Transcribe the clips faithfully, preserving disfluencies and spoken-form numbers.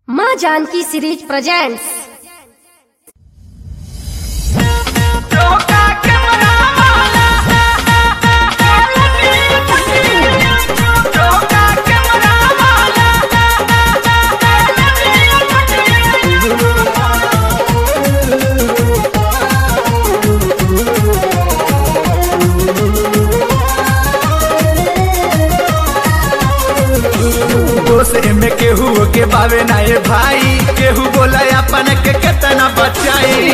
माँ Janaki series presents. में केहू के बावे ना ये भाई, केहू बोला अपन के कितना बचाई।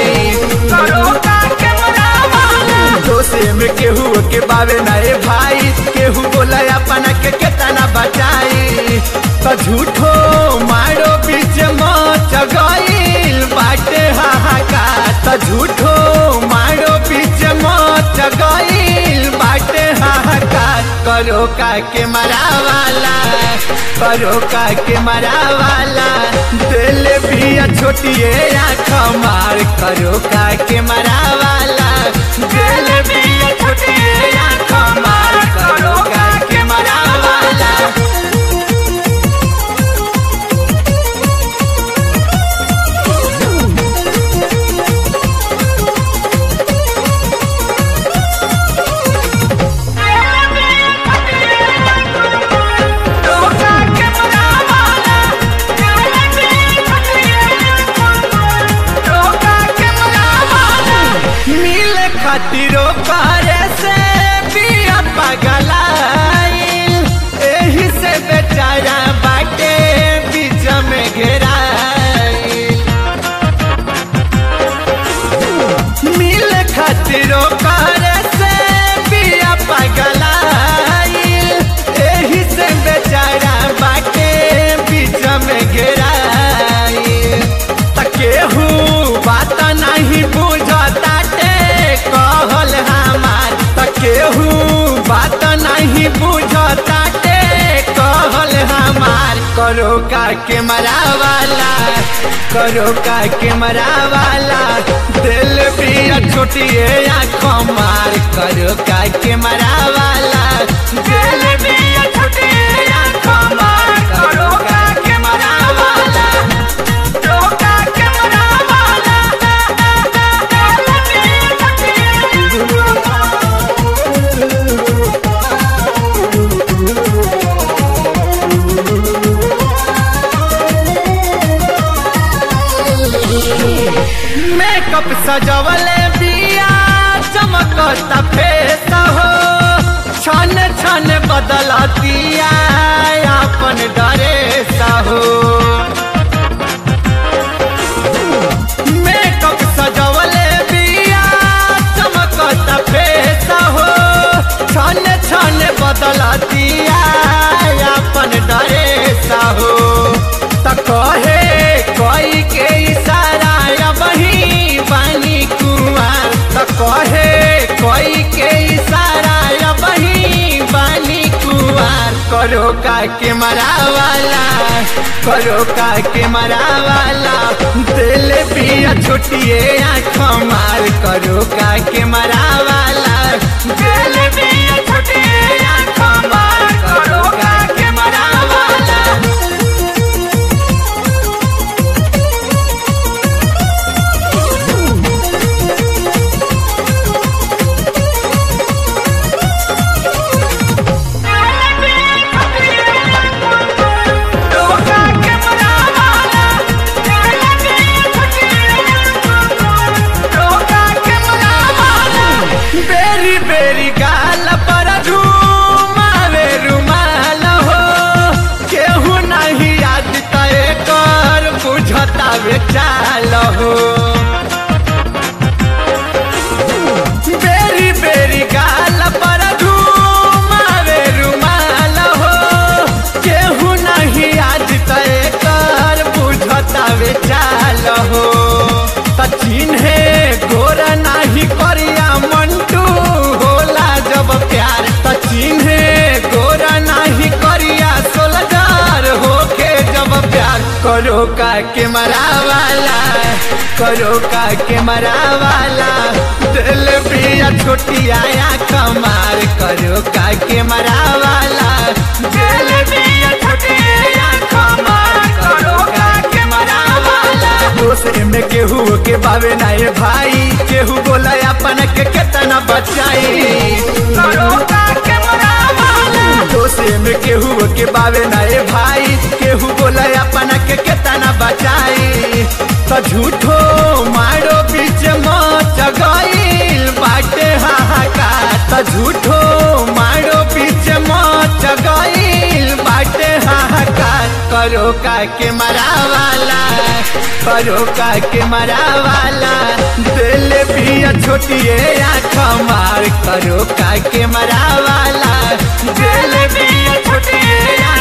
दोसे में केहू के बावे ना ये भाई, केहू बोला अपन के कितना बचाई। तो झूठो मारो बीच मच गईल बाटे हाहाकार, तो झूठो मारो बीच मच गईल बाटे हाहाकार। करो का के मरावाला, करो का के मरावाला, दिल भी छोटिए आँख मार। करो का के मरावाला, दिल भी छोटिए आँख मार। करो का के मरावाला। खातिरो पारे से पिया पगलाइल, एही से बेचारा बाटे बीच में घेराइल। मिल खातिरो पारे से पिया पगलाइल, एही से बेचारा बाटे बीच में घेराइल। तकेहू बात नहीं बुझता कहल हमार, तकेहू बात नहीं बुझता कहल हमार। करो का के मरावाला, करो का के मरावाला, दिल भी छोटिए आँख मार। करो का के मरावाला, दिल भी छोटिए आँख मार। करो का के मरावाला। मेकअप सजवले बिया चमकता फेस हो, छन छन बदलतिया अपन ड्रेस हो। मेकअप सजवले बिया चमकता फेस हो, छन छन बदलतिया अपन ड्रेस हो। त कहे कोई के इशारा वही बानी कुआर, त कहे कोई के इशारा वही बानी कुआर। करो का के मरावाला, करो का के मरावाला, दिल भी छोटिए आँख मार। करो का के मरावाला, दिल भी छोटिए आँख मार। करो का के मरावाला। बेरी बेरी गाल पर झूमावे रुमाल हो, केहू नहीं याद तय कर बुझता बेचाल हो। बेरी बेरी गाल पर झूमावे रुमाल हो, केहू नहीं याद तय कर बुझता बेचाल हो। त चिन्हे गोरा नहीं करिया मंटू होला जब प्यार, त चिन्हे गोरा नहीं करिया सोलजार होके जब प्यार। करो का के मरावाला, करो का के मरावाला, दिल भी छोटिया आँख मार। करो का के मरावाला, दिल भी छोटिया आँख मार। करो का के बावे ना ए भाई केहू बोला अपन के केतना बचाई करो का के मरावाला दोषे में केहू के बावे ना ए भाई केहू बोला अपन के केतना बचाई तो झूठो मारो बीच मच गईल बाटे हाहाकार तो झूठो मारो बीच मच गईल बाटे हाहाकार करो का के मरावाला करो का के मरावाला दिल भी छोटिए आँख मार करो का के मरावाला दिल भी छोटिए